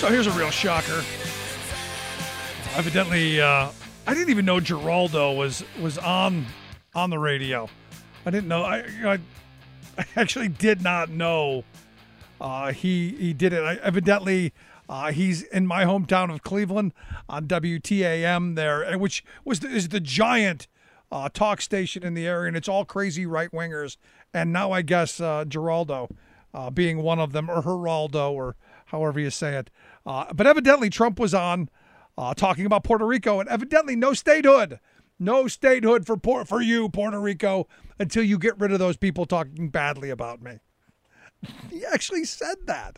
So here's a real shocker. Evidently, I didn't even know Geraldo was on the radio. I didn't know. I actually did not know he did it. Evidently, he's in my hometown of Cleveland on WTAM there, which is the giant talk station in the area, and it's all crazy right wingers. And now I guess Geraldo being one of them, or Geraldo, or however you say it. But evidently Trump was on talking about Puerto Rico, and evidently no statehood for you, Puerto Rico, until you get rid of those people talking badly about me. He actually said that.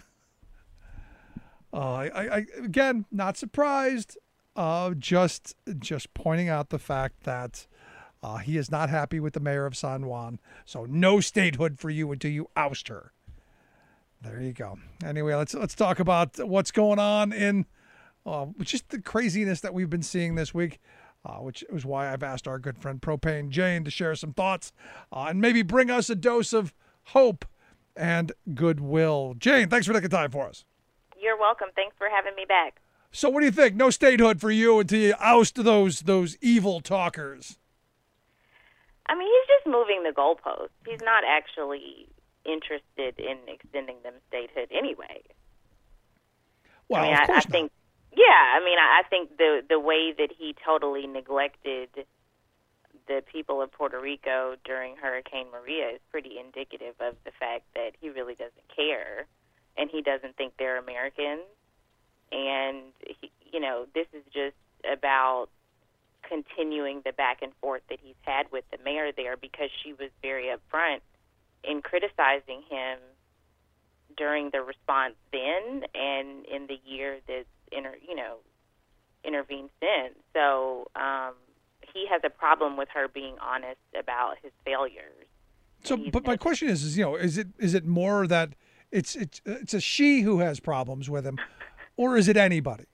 I again, not surprised. Just pointing out the fact that he is not happy with the mayor of San Juan. So no statehood for you until you oust her. There you go. Anyway, let's talk about what's going on in just the craziness that we've been seeing this week, which is why I've asked our good friend Propane Jane to share some thoughts and maybe bring us a dose of hope and goodwill. Jane, thanks for taking time for us. You're welcome. Thanks for having me back. So what do you think? No statehood for you until you oust those evil talkers. I mean, he's just moving the goalposts. He's not actually interested in extending them statehood anyway. Well, I mean, of course I think, yeah. I mean, I think the way that he totally neglected the people of Puerto Rico during Hurricane Maria is pretty indicative of the fact that he really doesn't care, and he doesn't think they're Americans. And this is just about continuing the back and forth that he's had with the mayor there, because she was very upfront in criticizing him during the response then and in the year that's intervened since. So he has a problem with her being honest about his failures. So, but my question is it more that it's a she who has problems with him, or is it anybody?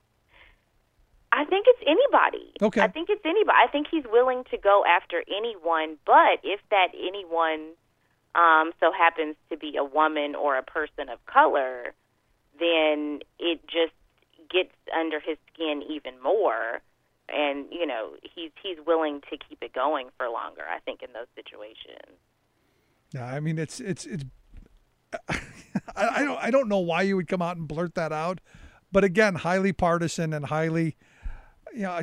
I think it's anybody. Okay. I think it's anybody. I think he's willing to go after anyone, but if that anyone so happens to be a woman or a person of color, then it just gets under his skin even more, and he's willing to keep it going for longer, I think, in those situations. Yeah, I mean it's I don't know why you would come out and blurt that out, but again, highly partisan and highly, I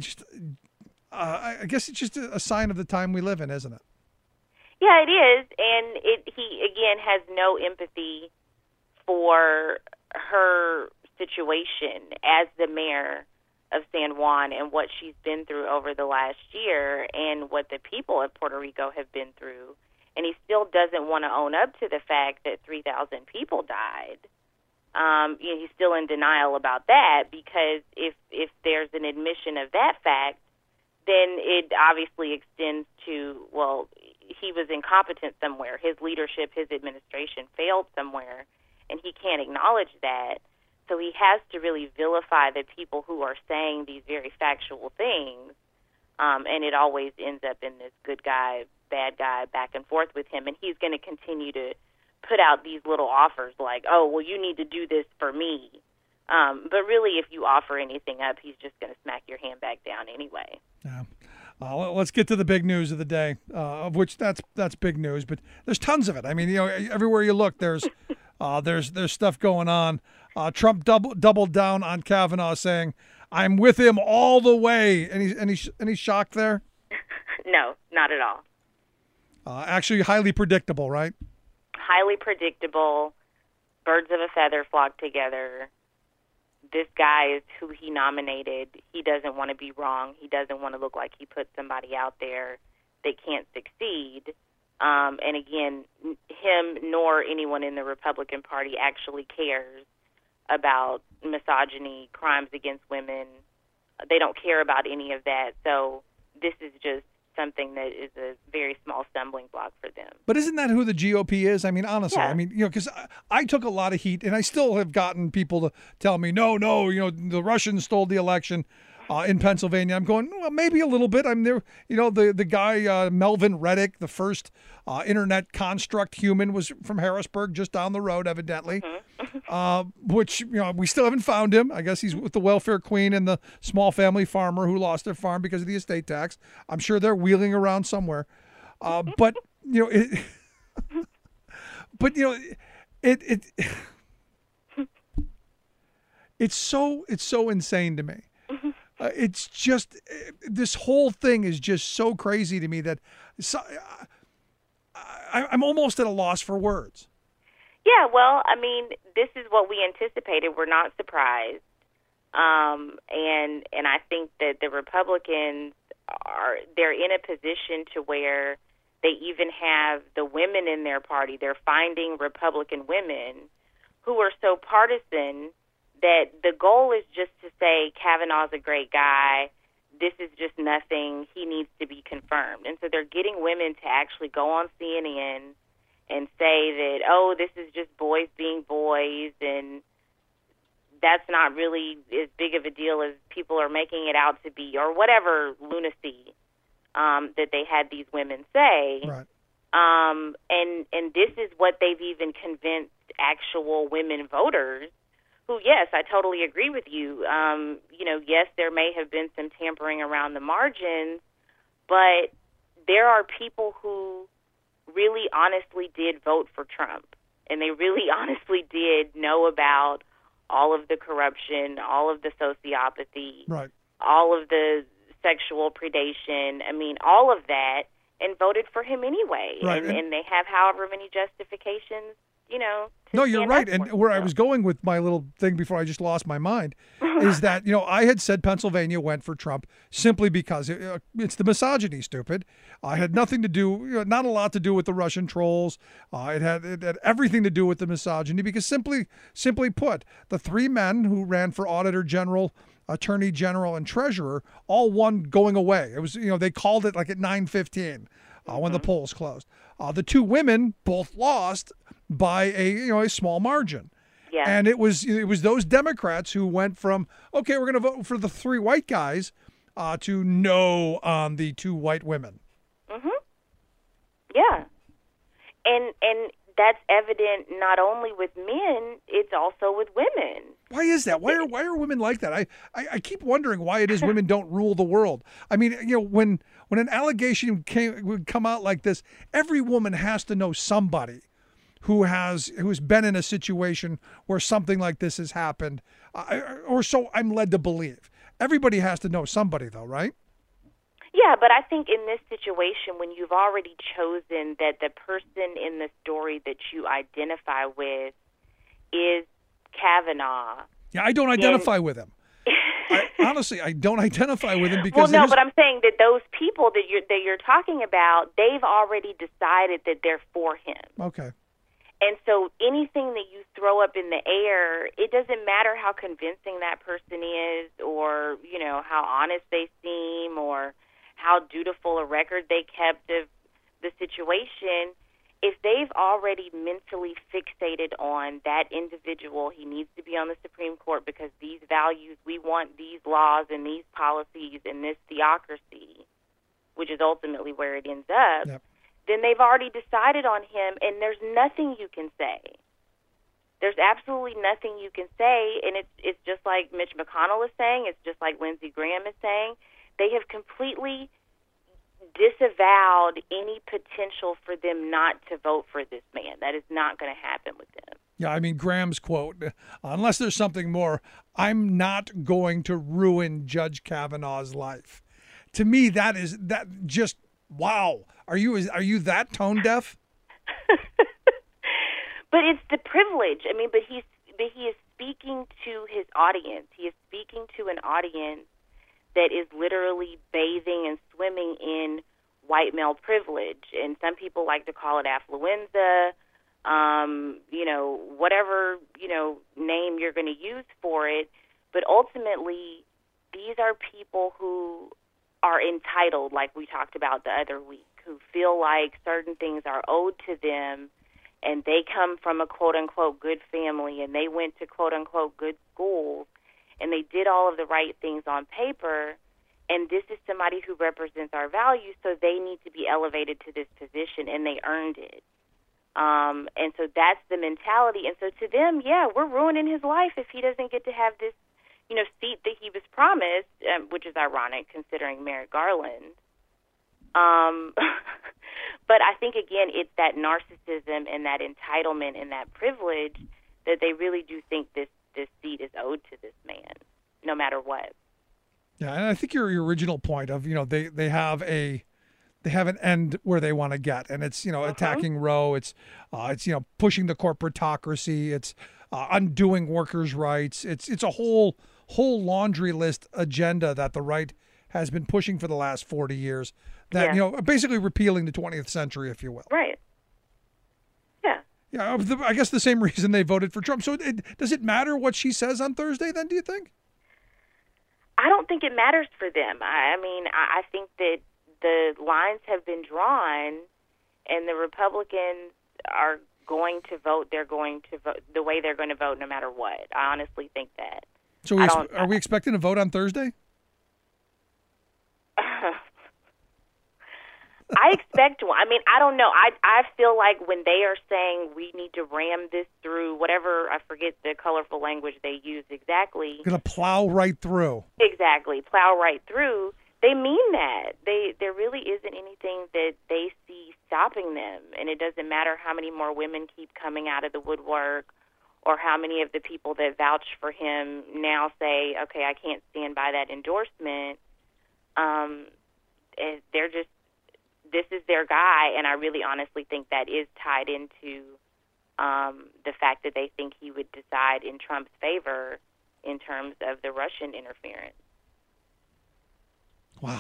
guess it's just a sign of the time we live in, isn't it? Yeah, it is, and he again has no empathy for her situation as the mayor of San Juan and what she's been through over the last year and what the people of Puerto Rico have been through. And he still doesn't want to own up to the fact that 3,000 people died. He's still in denial about that, because if there's an admission of that fact, then it obviously extends to, well, he was incompetent somewhere. His leadership, his administration failed somewhere, and he can't acknowledge that. So he has to really vilify the people who are saying these very factual things, and it always ends up in this good guy, bad guy back and forth with him. And he's going to continue to put out these little offers like, oh, well, you need to do this for me. But really, if you offer anything up, he's just going to smack your hand back down anyway. Yeah. Let's get to the big news of the day, of which that's big news, but there's tons of it. I mean, everywhere you look, there's stuff going on. Trump doubled down on Kavanaugh, saying, "I'm with him all the way." Any shock there? No, not at all. Actually, highly predictable, right? Highly predictable. Birds of a feather flock together. This guy is who he nominated. He doesn't want to be wrong. He doesn't want to look like he put somebody out there that can't succeed. And again, him nor anyone in the Republican Party actually cares about misogyny, crimes against women. They don't care about any of that. So this is just something that is a very small stumbling block for them. But isn't that who the GOP is? I mean, honestly, yeah. I mean, because I took a lot of heat, and I still have gotten people to tell me, no, the Russians stole the election. in Pennsylvania. I'm going, well, maybe a little bit. I'm there. The guy, Melvin Reddick, the first internet construct human, was from Harrisburg, just down the road, evidently, which, we still haven't found him. I guess he's with the welfare queen and the small family farmer who lost their farm because of the estate tax. I'm sure they're wheeling around somewhere. But, it's so insane to me. It's just, this whole thing is just so crazy to me that I'm almost at a loss for words. Yeah, well, I mean, this is what we anticipated. We're not surprised. And I think that the Republicans they're in a position to where they even have the women in their party. They're finding Republican women who are so partisan that the goal is just to say Kavanaugh's a great guy. This is just nothing. He needs to be confirmed. And so they're getting women to actually go on CNN and say that, oh, this is just boys being boys, and that's not really as big of a deal as people are making it out to be, or whatever lunacy that they had these women say. Right. And this is what they've even convinced actual women voters who, yes, I totally agree with you. Yes, there may have been some tampering around the margins, but there are people who really honestly did vote for Trump, and they really honestly did know about all of the corruption, all of the sociopathy, right, all of the sexual predation, all of that, and voted for him anyway. Right. And they have however many justifications, No, you're right. And where I himself. was going with my little thing before I just lost my mind is that, I had said Pennsylvania went for Trump simply because it's the misogyny, stupid. I had nothing to do, not a lot to do with the Russian trolls. It had everything to do with the misogyny because simply put, the three men who ran for Auditor General, Attorney General, and Treasurer all won going away. It was, they called it like at 9:15 when the polls closed. The two women both lost by a small margin. Yeah. And it was those Democrats who went from, okay, we're going to vote for the three white guys to no on the two white women. Mm-hmm. Yeah. And that's evident not only with men, it's also with women. Why is that? Why are women like that? I keep wondering why it is women don't rule the world. I mean, when an allegation would come out like this, every woman has to know somebody who's been in a situation where something like this has happened, or so I'm led to believe. Everybody has to know somebody, though, right? Yeah, but I think in this situation, when you've already chosen that the person in the story that you identify with is Kavanaugh. Yeah, I don't identify with him. Honestly, I don't identify with him because. Well, no, but I'm saying that those people that you're talking about, they've already decided that they're for him. Okay. And so anything that you throw up in the air, it doesn't matter how convincing that person is, or how honest they seem, or how dutiful a record they kept of the situation. If they've already mentally fixated on that individual, he needs to be on the Supreme Court because these values, we want these laws and these policies and this theocracy, which is ultimately where it ends up, Yep. then they've already decided on him, and there's nothing you can say. There's absolutely nothing you can say, and it's just like Mitch McConnell is saying, it's just like Lindsey Graham is saying. They have completely disavowed any potential for them not to vote for this man. That is not going to happen with them. Yeah, I mean, Graham's quote, unless there's something more, I'm not going to ruin Judge Kavanaugh's life. To me, that just, wow. Are you that tone deaf? But it's the privilege. But he is speaking to his audience. He is speaking to an audience that is literally bathing and swimming in white male privilege. And some people like to call it affluenza, whatever, name you're going to use for it. But ultimately, these are people who are entitled, like we talked about the other week, who feel like certain things are owed to them, and they come from a quote-unquote good family, and they went to quote-unquote good schools, and they did all of the right things on paper, and this is somebody who represents our values, so they need to be elevated to this position, and they earned it. And so that's the mentality. And so to them, yeah, we're ruining his life if he doesn't get to have this, seat that he was promised, which is ironic considering Merrick Garland. But I think, again, it's that narcissism and that entitlement and that privilege that they really do think this seat is owed to this man, no matter what. Yeah, and I think your original point of, they have an end where they want to get, and it's, attacking Roe, it's pushing the corporatocracy, it's undoing workers' rights. It's a whole laundry list agenda that the right has been pushing for the last 40 years. That basically repealing the 20th century, if you will. Right. Yeah. Yeah. I guess the same reason they voted for Trump. So does it matter what she says on Thursday? Then, do you think? I don't think it matters for them. I mean, I think that the lines have been drawn, and the Republicans are going to vote. They're going to vote the way they're going to vote, no matter what. I honestly think that. So are we expecting a vote on Thursday? I expect one. I mean, I don't know. I feel like when they are saying we need to ram this through, whatever, I forget the colorful language they use exactly. Going to plow right through. Exactly, plow right through. They mean that. There really isn't anything that they see stopping them, and it doesn't matter how many more women keep coming out of the woodwork or how many of the people that vouch for him now say, okay, I can't stand by that endorsement. They're just, this is their guy, and I really honestly think that is tied into the fact that they think he would decide in Trump's favor in terms of the Russian interference. Wow.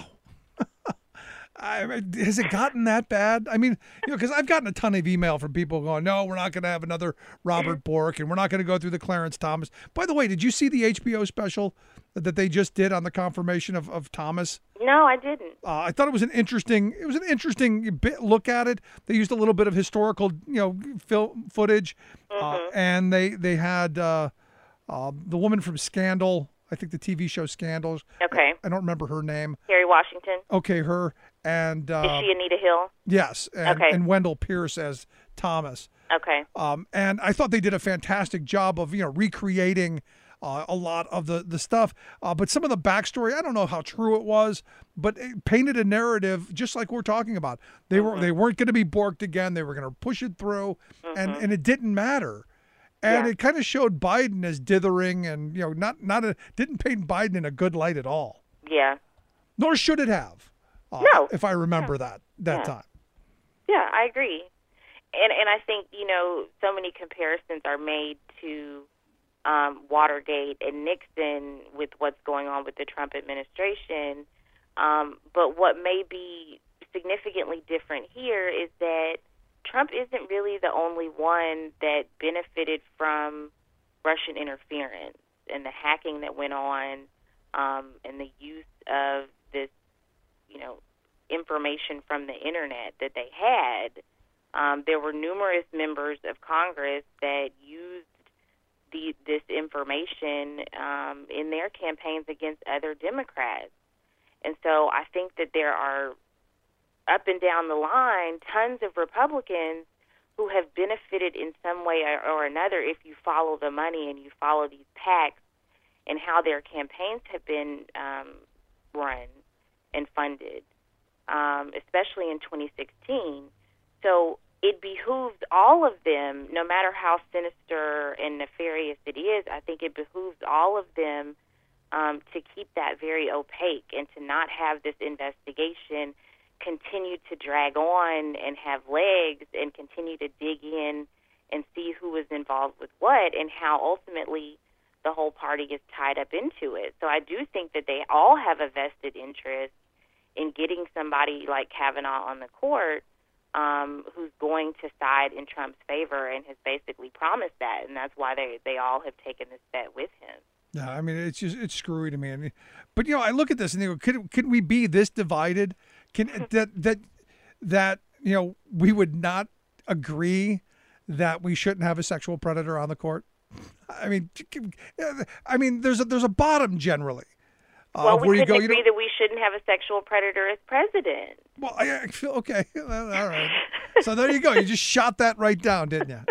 Has it gotten that bad? I mean, because I've gotten a ton of email from people going, no, we're not going to have another Robert Bork, and we're not going to go through the Clarence Thomas. By the way, did you see the HBO special that they just did on the confirmation of Thomas? No, I didn't. I thought it was an interesting bit look at it. They used a little bit of historical, film footage, and they had the woman from Scandal. I think the TV show Scandals. Okay. I don't remember her name. Kerry Washington. Okay, her. And is she Anita Hill? Yes. And, okay. And Wendell Pierce as Thomas. Okay. And I thought they did a fantastic job of, recreating a lot of the stuff. But some of the backstory, I don't know how true it was, but it painted a narrative just like we're talking about. They weren't going to be borked again. They were going to push it through, and it didn't matter. And it kind of showed Biden as dithering and, didn't paint Biden in a good light at all. Yeah. Nor should it have. No. If I remember that time. Yeah, I agree. And I think, so many comparisons are made to Watergate and Nixon with what's going on with the Trump administration. But what may be significantly different here is that Trump isn't really the only one that benefited from Russian interference and the hacking that went on, and the use of this, information from the internet that they had. There were numerous members of Congress that used this information in their campaigns against other Democrats. And so I think that there are, up and down the line, tons of Republicans who have benefited in some way or another if you follow the money and you follow these PACs and how their campaigns have been run and funded, especially in 2016. So it behooves all of them, no matter how sinister and nefarious it is, I think it behooves all of them to keep that very opaque and to not have this investigation continue to drag on and have legs and continue to dig in and see who was involved with what and how ultimately the whole party is tied up into it. So I do think that they all have a vested interest in getting somebody like Kavanaugh on the court who's going to side in Trump's favor and has basically promised that, and that's why they all have taken this bet with him. Yeah, I mean, it's screwy to me. But I look at this and I go, could we be this divided? That we would not agree that we shouldn't have a sexual predator on the court? I mean, there's a bottom generally. Well, we where you couldn't go, agree that we shouldn't have a sexual predator as president. Well, I feel okay. All right. So there you go. You just shot that right down, didn't you?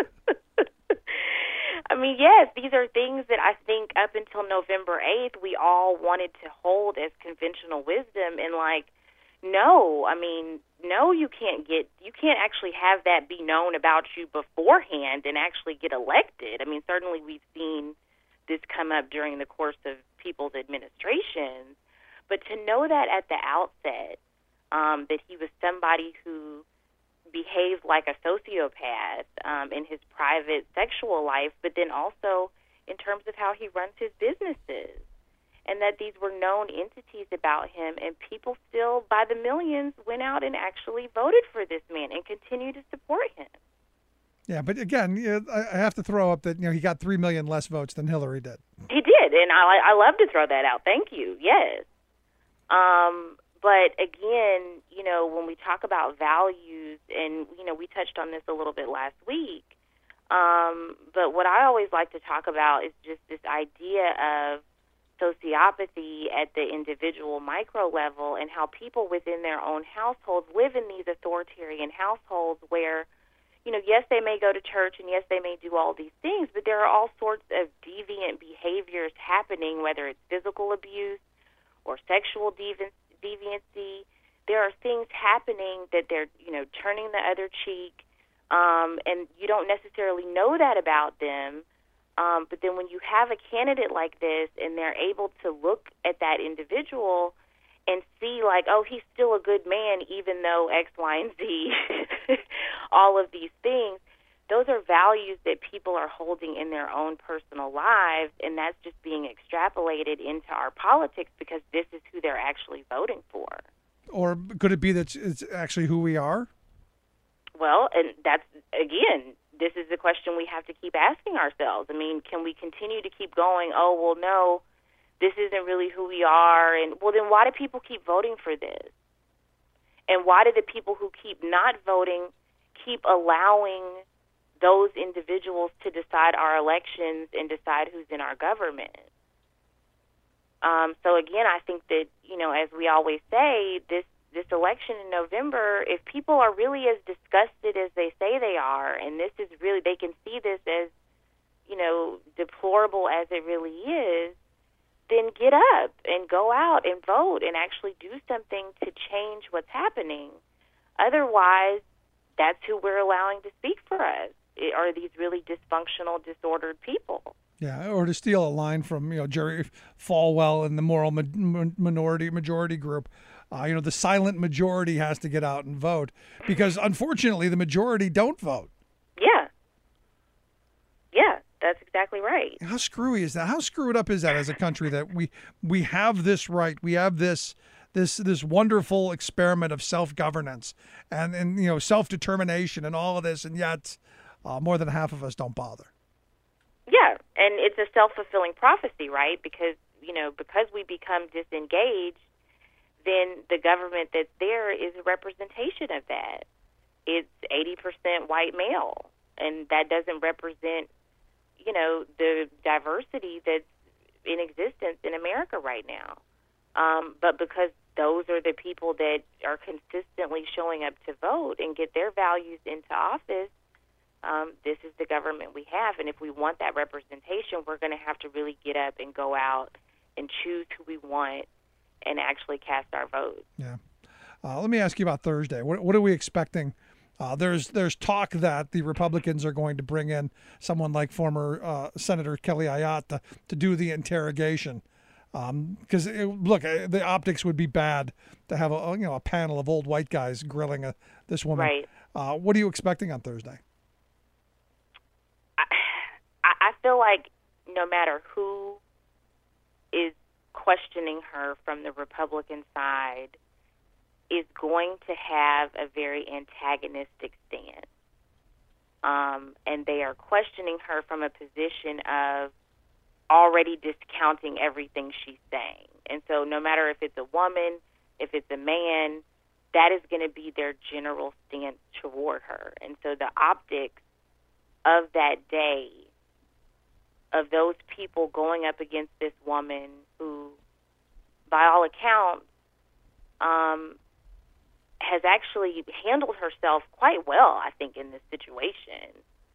I mean, yes, these are things that I think up until November 8th, we all wanted to hold as conventional wisdom. And no, you can't actually have that be known about you beforehand and actually get elected. I mean, certainly we've seen this come up during the course of people's administrations, but to know that at the outset, that he was somebody who behaved like a sociopath in his private sexual life, but then also in terms of how he runs his businesses, and that these were known entities about him, and people still, by the millions, went out and actually voted for this man and continue to support him. Yeah, but again, I have to throw up that he got 3 million less votes than Hillary did. He did, and I love to throw that out. Thank you. Yes. But again, when we talk about values, and we touched on this a little bit last week, but what I always like to talk about is just this idea of sociopathy at the individual micro level, and how people within their own households live in these authoritarian households where, yes, they may go to church, and yes, they may do all these things, but there are all sorts of deviant behaviors happening, whether it's physical abuse or sexual deviancy. There are things happening that they're, turning the other cheek, and you don't necessarily know that about them. But then when you have a candidate like this, and they're able to look at that individual and see oh, he's still a good man, even though X, Y, and Z, all of these things, those are values that people are holding in their own personal lives, and that's just being extrapolated into our politics because this is who they're actually voting for. Or could it be that it's actually who we are? Well, and that's, again, this is the question we have to keep asking ourselves. I mean, can we continue to keep going, oh, well, no, this isn't really who we are, and, well, then why do people keep voting for this? And why do the people who keep not voting keep allowing those individuals to decide our elections and decide who's in our government? So again, I think that, as we always say, this election in November, if people are really as disgusted as they say they are, and this is really, they can see this as, deplorable as it really is, then get up and go out and vote and actually do something to change what's happening. Otherwise, that's who we're allowing to speak for us, are these really dysfunctional, disordered people. Yeah, or to steal a line from Jerry Falwell and the moral majority group, the silent majority has to get out and vote because unfortunately the majority don't vote. Yeah, that's exactly right. How screwy is that? How screwed up is that as a country that we have this right, we have this wonderful experiment of self-governance and self-determination and all of this, and yet more than half of us don't bother. Yeah, and it's a self-fulfilling prophecy, right? Because we become disengaged, then the government that's there is a representation of that. It's 80% white male, and that doesn't represent, the diversity that's in existence in America right now. But because those are the people that are consistently showing up to vote and get their values into office, this is the government we have. And if we want that representation, we're going to have to really get up and go out and choose who we want and actually cast our vote. Yeah. Let me ask you about Thursday. What are we expecting? There's talk that the Republicans are going to bring in someone like former Senator Kelly Ayotte to do the interrogation. Because the optics would be bad to have a panel of old white guys grilling this woman. Right. What are you expecting on Thursday? I feel like no matter who is questioning her from the Republican side is going to have a very antagonistic stance. And they are questioning her from a position of already discounting everything she's saying. And so no matter if it's a woman, if it's a man, that is going to be their general stance toward her. And so the optics of that day of those people going up against this woman who, by all accounts, has actually handled herself quite well, I think, in this situation.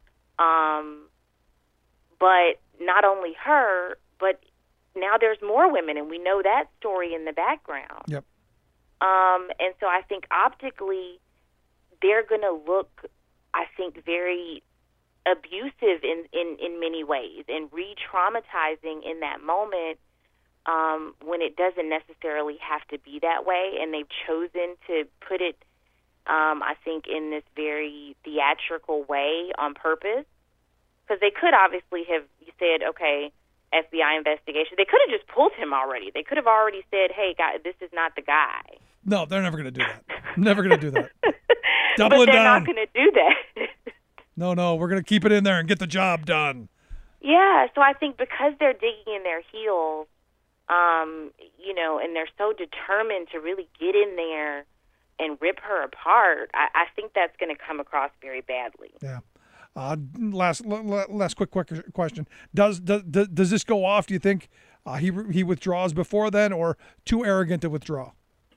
But not only her, but now there's more women, and we know that story in the background. Yep. And so I think optically they're going to look, I think, very abusive in many ways and re-traumatizing in that moment when it doesn't necessarily have to be that way. And they've chosen to put it, I think, in this very theatrical way on purpose. Because they could obviously have said, okay, FBI investigation. They could have just pulled him already. They could have already said, hey, guy, this is not the guy. No, they're never going to do that. Never going to do that. But they're not going to do that. No, we're going to keep it in there and get the job done. Yeah, so I think because they're digging in their heels, and they're so determined to really get in there and rip her apart, I think that's going to come across very badly. Yeah. Last quick question. Does this go off? Do you think he withdraws before then, or too arrogant to withdraw?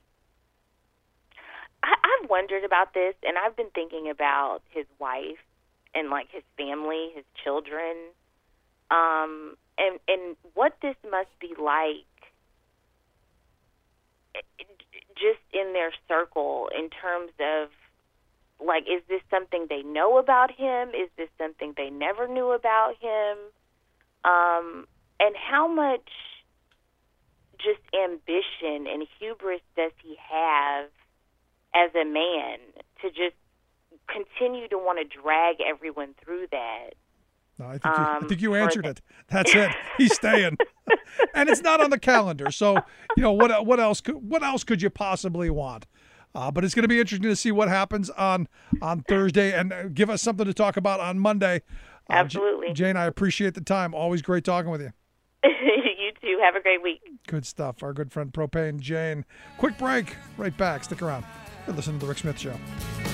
I've wondered about this, and I've been thinking about his wife and like his family, his children, and what this must be like just in their circle in terms of, like, is this something they know about him? Is this something they never knew about him? And how much just ambition and hubris does he have as a man to just continue to want to drag everyone through that? No, I think you answered it. That's it. He's staying, and it's not on the calendar. So what else could you possibly want? But it's going to be interesting to see what happens on Thursday, and give us something to talk about on Monday. Absolutely. Jane, I appreciate the time. Always great talking with you. You too. Have a great week. Good stuff. Our good friend Propane Jane. Quick break. Right back. Stick around. You're listening to The Rick Smith Show.